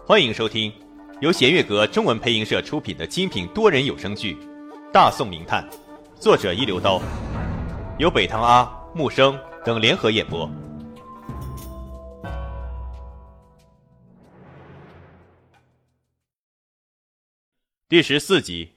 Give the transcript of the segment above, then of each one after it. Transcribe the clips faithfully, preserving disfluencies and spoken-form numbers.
欢迎收听由弦乐阁中文配音社出品的精品多人有声剧《大宋名探》，作者一流刀，由北堂阿、木生等联合演播。第十四集，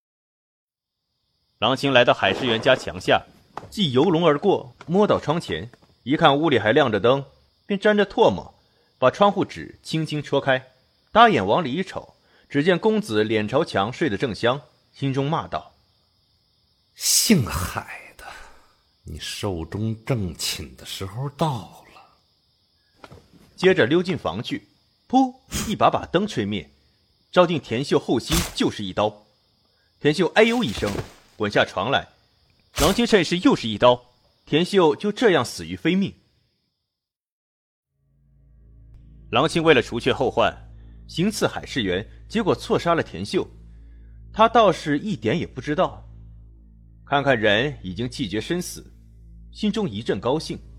郎清来到海世元家墙下，既游龙而过，摸到窗前，一看屋里还亮着灯，便沾着唾沫，把窗户纸轻轻戳开，搭眼往里一瞅，只见公子脸朝墙睡得正香，心中骂道： 姓海的，你寿终正寝的时候到了。 接着溜进房去，噗，一把把灯吹灭，照进田秀后心就是一刀。田秀哎呦一声滚下床来，郎清趁势又是一刀，田秀就这样死于非命。郎清为了除却后患，行刺海世元，结果错杀了田秀，他倒是一点也不知道。看看人已经气绝身死，心中一阵高兴。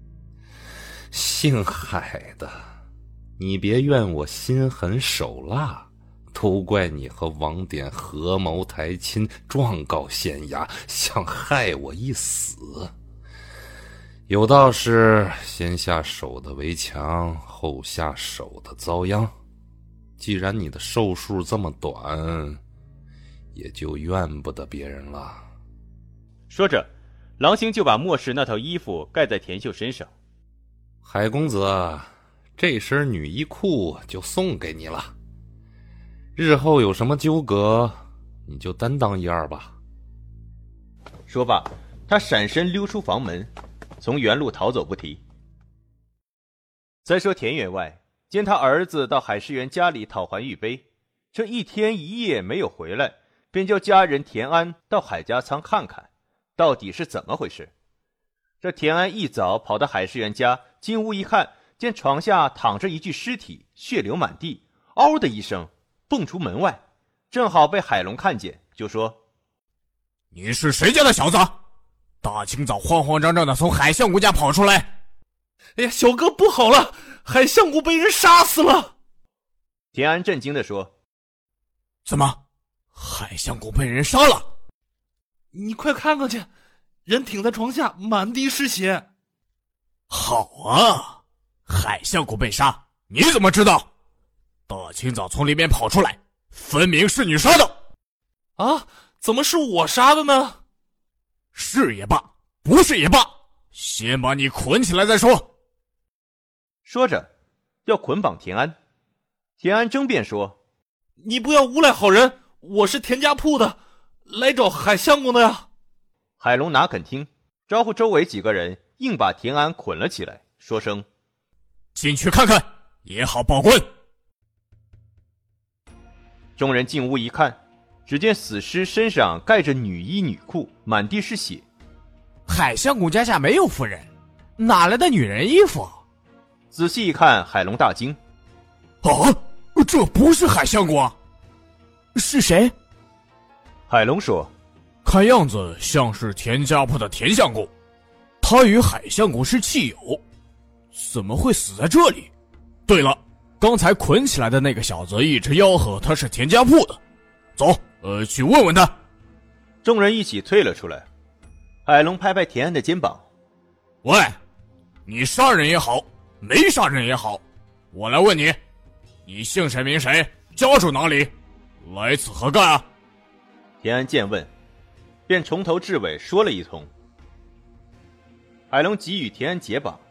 姓海的，你别怨我心狠手辣，都怪你和王典合谋抬亲，状告县衙，想害我一死。有道是先下手的为强，后下手的遭殃。既然你的寿数这么短，也就怨不得别人了。 说着，郎清就把末世那套衣服盖在田秀身上。 海公子，这身女衣裤就送给你了，日后有什么纠葛，你就担当一二吧。 说罢，他闪身溜出房门，从原路逃走不提。再说田员外见他儿子到海世元家里讨还玉杯，这一天一夜没有回来，便叫家人田安到海家仓看看到底是怎么回事。这田安一早跑到海世元家，进屋一看，见床下躺着一具尸体，血流满地，嗷的一声蹦出门外，正好被海龙看见，就说： 你是谁家的小子？大清早慌慌张张的从海相公家跑出来。 哎呀，小哥不好了，海相公被人杀死了。 田安震惊地说： 怎么，海相公被人杀了？ 你快看看去，人挺在床下，满地是血。 好啊，海相公被杀，你怎么知道？大清早从里面跑出来，分明是你杀的。 啊，怎么是我杀的呢？ 是也罢，不是也罢，先把你捆起来再说。 说着要捆绑田安。田安争辩说： 你不要诬赖好人，我是田家铺的，来找海相公的呀。 海龙哪肯听，招呼周围几个人硬把田安捆了起来，说声： 进去看看，也好报官。 众人进屋一看，只见死尸身上盖着女衣女裤，满地是血。 海相公家下没有夫人，哪来的女人衣服？ 仔细一看，海龙大惊： 啊，这不是海相公啊！是谁？ 海龙说： 看样子像是田家铺的田相公，他与海相公是契友，怎么会死在这里？对了，刚才捆起来的那个小子一直吆喝他是田家铺的，走，呃，去问问他。 众人一起退了出来。海龙拍拍田安的肩膀： 喂，你杀人也好，没杀人也好，我来问你，你姓谁名谁，家住哪里，来此何干啊？ 田安见问，便从头至尾说了一通。海龙急与田安解绑：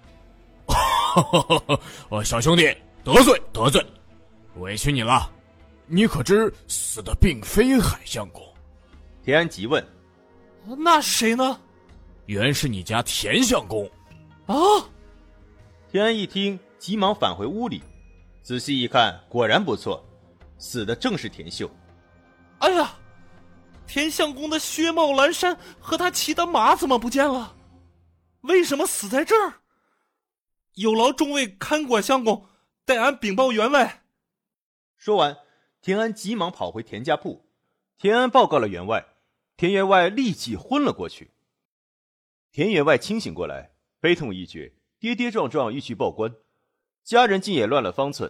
呃，小兄弟，得罪得罪，委屈你了。你可知死的并非海相公？ 田安急问： 那谁呢？ 原是你家田相公。 啊！ 田安一听，急忙返回屋里，仔细一看，果然不错，死的正是田秀。 哎呀，田相公的靴帽蓝衫和他骑的马怎么不见了？为什么死在这儿？有劳众位看管相公，代俺禀报员外。 说完，田安急忙跑回田家铺。田安报告了员外，田员外立即昏了过去。田员外清醒过来，悲痛欲绝，跌跌撞撞欲去报官。家人竟也乱了方寸，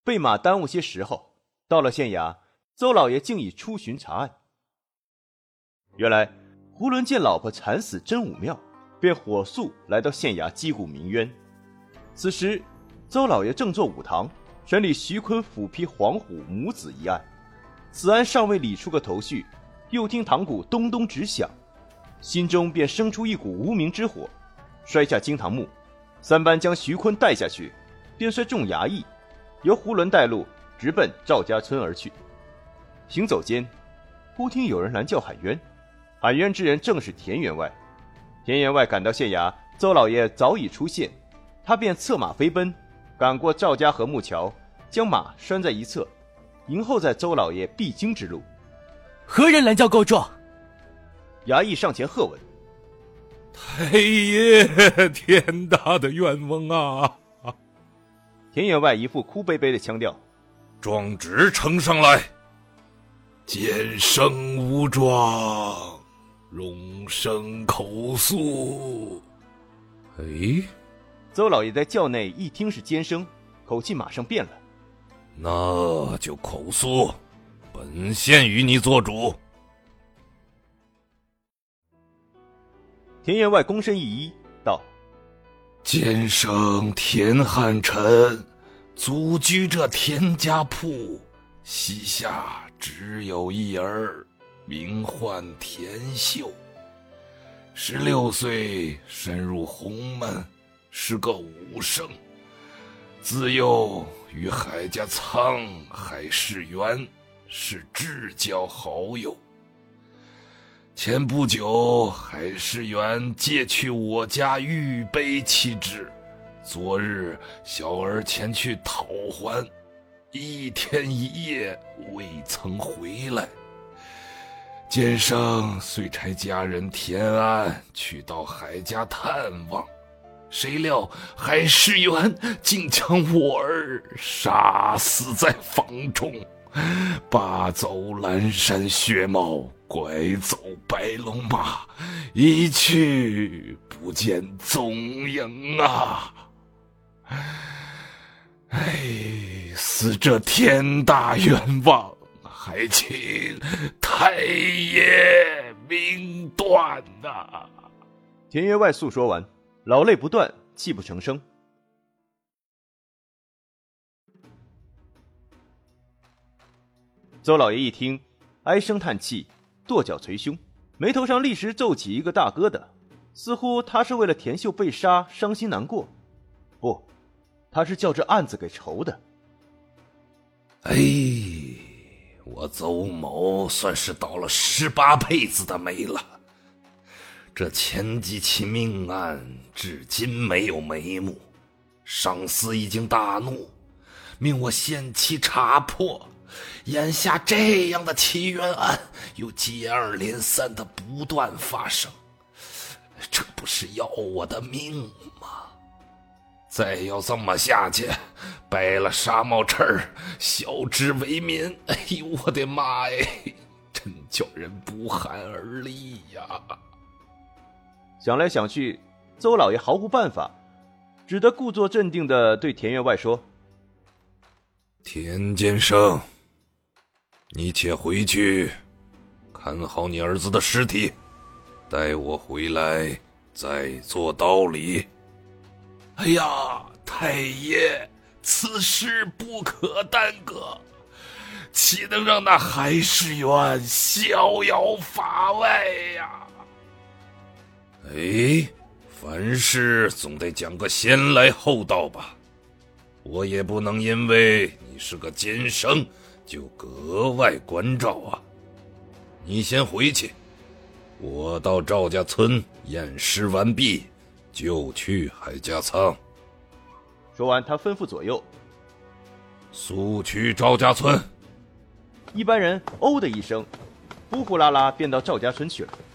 被马耽误些时候，到了县衙，邹老爷竟已出巡查案。原来胡伦见老婆惨死真武庙，便火速来到县衙击鼓鸣冤。此时邹老爷正坐武堂审理徐坤斧劈黄虎母子一案，此案尚未理出个头绪，又听堂鼓咚咚直响，心中便生出一股无名之火，摔下惊堂木。三班将徐坤带下去，便率众衙役由胡伦带路，直奔赵家村而去。行走间，忽听有人拦叫喊冤，喊冤之人正是田员外。田员外赶到县衙，邹老爷早已出现，他便策马飞奔，赶过赵家河木桥，将马拴在一侧，迎候在邹老爷必经之路。 何人拦轿告状？ 衙役上前喝问。 太爷，天大的冤枉啊！ 田员外一副哭悲悲的腔调： 状纸呈上来。 奸生无状，容生口诉。 哎， 邹老爷在轿内一听是奸生，口气马上变了。 那就口诉，本县与你做主。 田员外躬身一揖道： 奸生田汉臣，祖居这田家铺，膝下只有一儿，名唤田秀。十六岁深入洪门，是个武生。自幼与海家仓、海世元是至交好友。前不久，海世元借去我家玉杯弃之，昨日小儿前去讨还，一天一夜未曾回来。奸生遂差家人田安去到海家探望，谁料海世元竟将我儿杀死在房中，拔走蓝山血帽，拐走白龙马，一去不见踪影啊！哎，死者天大冤枉，还请太爷明断呐、啊！ 田员外诉说完，老泪不断，泣不成声。邹老爷一听，唉声叹气，跺脚捶胸，眉头上立时皱起一个大疙瘩，似乎他是为了田秀被杀伤心难过，不，他是叫这案子给愁的。 哎，我邹某算是倒了十八辈子的霉了。这前几起命案至今没有眉目，上司已经大怒，命我限期查破。眼下这样的奇冤案又接二连三的不断发生，这不是要我的命吗？再要这么下去，败了纱帽衬儿，晓之为民，哎呦我的妈哎，真叫人不寒而栗呀！ 想来想去，邹老爷毫无办法，只得故作镇定地对田员外说： 田监生，你且回去看好你儿子的尸体，待我回来再做道理。哎呀，太爷，此事不可耽搁，岂能让那海世元逍遥法外呀？哎，凡事总得讲个先来后到吧，我也不能因为你是个监生就格外关照啊。你先回去，我到赵家村验尸完毕，就去海家仓。 说完，他吩咐左右： 速去赵家村。 一般人哦的一声，呼呼啦啦便到赵家村去了。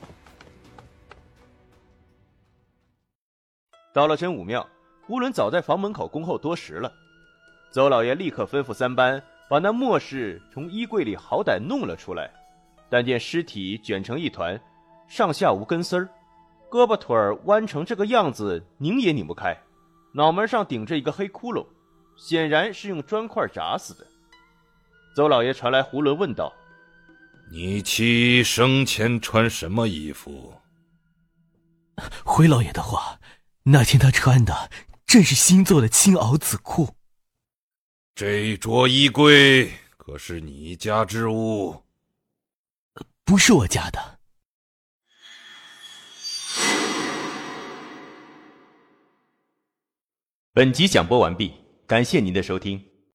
到了真武庙，胡伦早在房门口恭候多时了。邹老爷立刻吩咐三班把那末世从衣柜里好歹弄了出来，但见尸体卷成一团，上下无根丝儿，胳膊腿儿弯成这个样子，拧也拧不开，脑门上顶着一个黑窟窿， 显然是用砖块砸死的。邹老爷传来囫囵问道： 你妻生前穿什么衣服？ 回老爷的话，那天他穿的正是新做的青袄紫裤。 这着衣柜可是你家之物？ 不是我家的。 本集讲播完毕，感谢您的收听。